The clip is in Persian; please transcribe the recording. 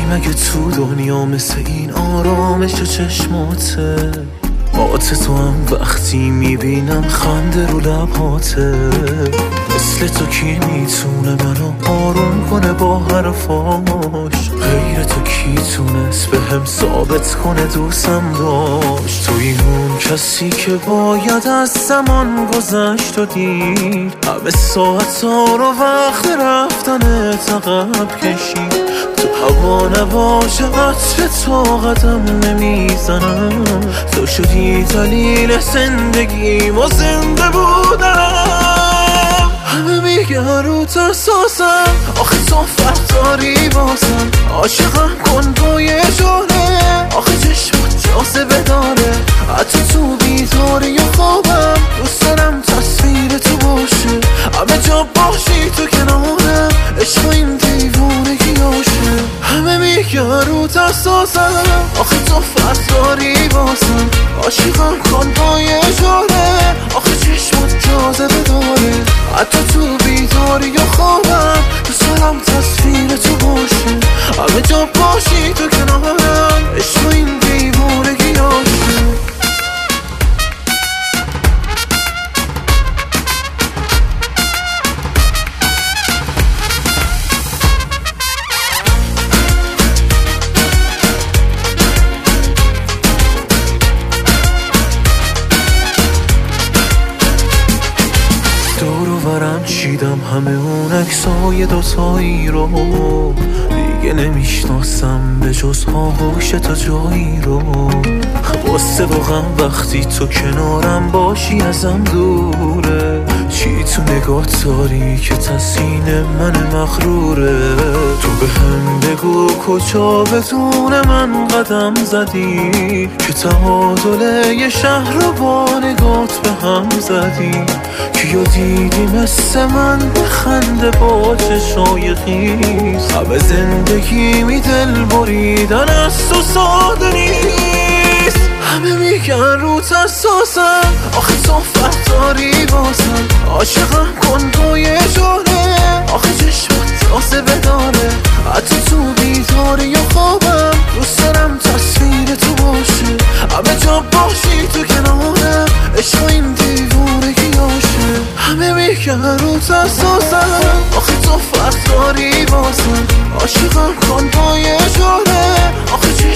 مگه تو دنیا مثل این آرامش چشماته؟ بات تو هم وقتی میبینم خنده رو لباته. مثل تو کی میتونه منو آروم کنه با حرفاش؟ غیر تو کی تونست به هم ثابت کنه دوستم داشت؟ توی اون کسی که باید از زمان گذشت و دید همه ساعت ها رو وقت رفتن عقب کشید. تو هوا نباشه عطر تو قدم نمیزنم. تو شدی دلیل زندگیم و زنده بودم. همه میگن رو ترساسم، آخه تو فرق داری بازم. عاشقم کن با یه جوره، آخه چشمت جاذبه داره. حتی تو بیداری یا خوابم دوست دارم تصویر تو باشه. همه جا باشی تو کنارم، عشق این دیوونگیاشه. همه میگن رو ترساسم، آخه تو فرق داری بازم. عاشقم کن با یه جوره، آخه چشمت جاذبه داره. حتی تو بیداری یا خوابم دوست دارم تصویر تو باشه. همه جا باشی تو کنارم، عشق این دیوونگیاشه. دورورم چیدم همه اون عکسای دوتایی رو، دیگه نمیشناسم به جز آغوش تو جایی رو. واسه واقعا وقتی تو کنارم باشی ازم دوره. چی تو نگاه داری که تسین من مغروره؟ تو به هم بگو کجا بدون من قدم زدی که تعادل یه شهر رو با نگات به هم زدی. کیو دیدی مثل من بخنده با چشای خیز؟ همه زندگی می دل بریدن از تو ساده نیست. همه میگن رو ترساسم، آخه تو فرق داری بازم. عاشقم کن با یه جوره، آخه چشمت جاذبه داره. حتی تو بیداری یا خوابم دوست دارم تصویر تو باشه. همه جا باشی تو کنارم، عشق این دیوونگیاشه. همه میگن رو ترساسم، آخه تو فرق داری بازم. عاشقم کن با یه جوره، آخه